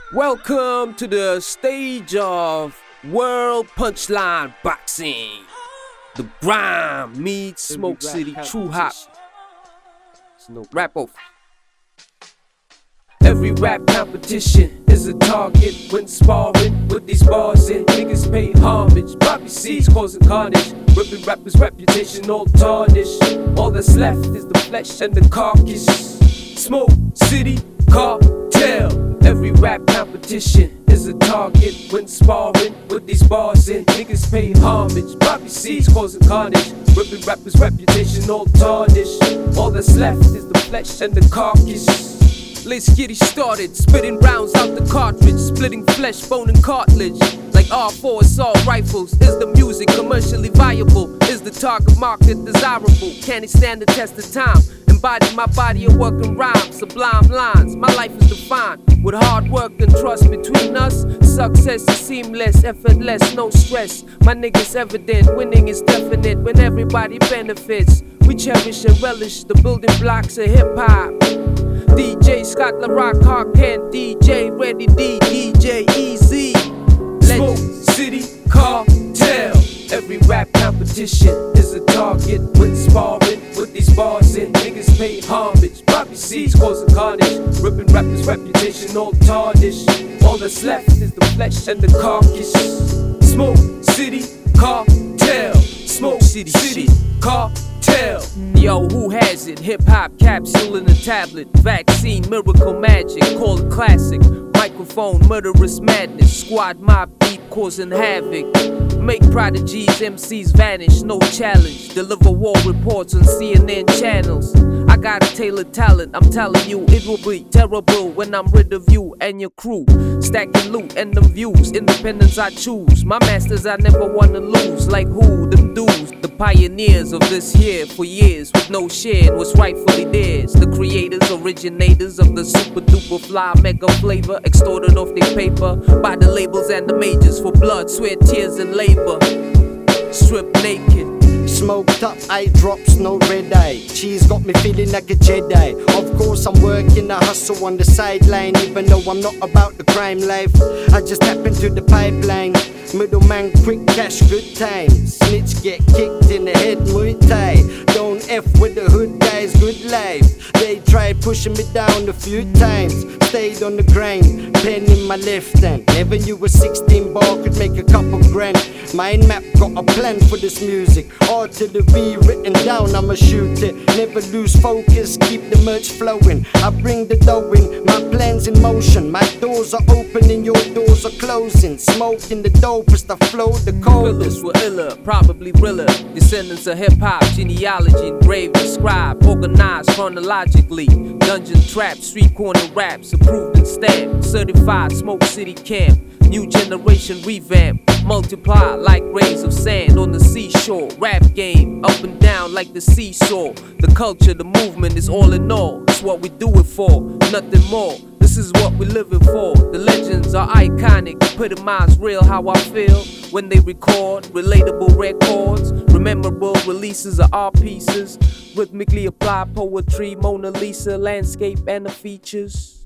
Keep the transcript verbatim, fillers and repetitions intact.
Welcome to the stage of World Punchline Boxing. The Grime meets Smoke City True Hop. Rap over. Every rap competition is a target when sparring with these bars and niggas pay homage. Bobby C's causing carnage, ripping rappers' reputation all tarnished. All that's left is the flesh and the carcass. Smoke City Cartel. Every rap competition is a target when sparring with these bars and niggas pay homage. Bobby C's causing carnage, ripping rappers' reputation all tarnished. All that's left is the flesh and the carcass. Let's get it started, spitting rounds out the cartridge, splitting flesh, bone and cartilage. Like R four assault rifles, is the music commercially viable? Is the target market desirable? Can it stand the test of time? Embody my body of work and rhyme, sublime lines. My life is defined with hard work and trust between us. Success is seamless, effortless, no stress. My niggas evident, winning is definite when everybody benefits. We cherish and relish the building blocks of hip hop. D J Scott LaRock, Hard Can, D J Ready D, D J Easy. Smoke City Cartel. Every rap competition is a target when sparring with these bars and niggas pay homage. Bobby C's causing carnage, ripping rappers' reputation all tarnished. All that's left is the flesh and the carcass. Smoke City Cartel. Smoke City, City Cartel. Yo, who has it? Hip hop capsule in a tablet. Vaccine, miracle magic, call it classic. Microphone, murderous madness. Squad mob deep causing havoc. Make prodigies, M Cs vanish, no challenge. Deliver war reports on C N N channels. I got a tailored talent, I'm telling you, it will be terrible when I'm rid of you and your crew. Stacking loot and them views, independence I choose. My masters I never wanna lose, like who? Them dudes, the pioneers of this here for years, with no share in what's rightfully theirs. The creators, originators of the super duper fly mega flavor, extorted off their paper by the labels and the majors for blood, sweat, tears, and labor. Stripped naked. Smoked up, eye drops, no red eye. Cheese got me feeling like a Jedi. Of course I'm working a hustle on the sideline, even though I'm not about the crime life. I just tap into the pipeline. Middleman, quick cash, good times. Snitch get kicked in the head, Muay Thai. Don't F with the hood guys, good life. They tried pushing me down a few times. Stayed on the grind, pen in my left hand. Never knew a sixteen ball could make a couple grand. Mind map got a plan for this music. R to the V written down, I'ma shoot it. Never lose focus, keep the merch flowing. I bring the dough in, my plan's in motion. My doors are opening, your doors are closing. Smoking the dopest, I flow the coldest. Pillars were iller, probably realer. Descendants of hip hop, genealogy engraved, inscribed, organized chronologically. Dungeon trap, street corner raps, approved and stamped. Certified Smoke City camp. New generation revamp, multiply like grains of sand on the seashore. Rap game, up and down like the seesaw. The culture, the movement is all in all. It's what we do it for, nothing more. This is what we're living for. The legends are iconic, epitomize real how I feel when they record. Relatable records, rememberable releases of art pieces. Rhythmically applied poetry, Mona Lisa, landscape and the features.